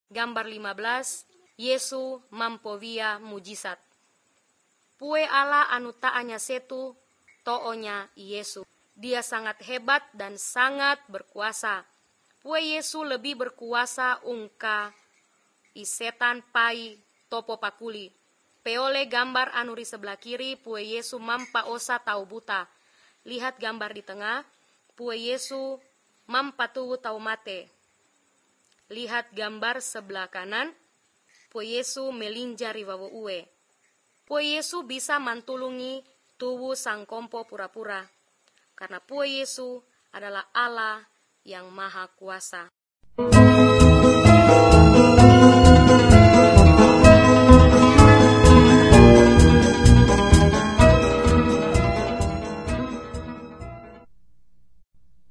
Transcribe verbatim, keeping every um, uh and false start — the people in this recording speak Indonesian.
Gambar lima belas, Yesu mampovia mujizat. Pue Allah anu taanya setu, toonya Yesu. Dia sangat hebat dan sangat berkuasa. Pue Yesu lebih berkuasa ungka isetan pai topo pakuli. Peole gambar anu di sebelah kiri, pue Yesu mampa osa tau buta. Lihat gambar di tengah, pue Yesu mampa tuwu tau mate. Lihat gambar sebelah kanan, pue Yesu melinjar riwawo uwe. Pue Yesu bisa mantulungi tubuh sang kompo pura-pura. Karena pue Yesu adalah Allah yang maha kuasa.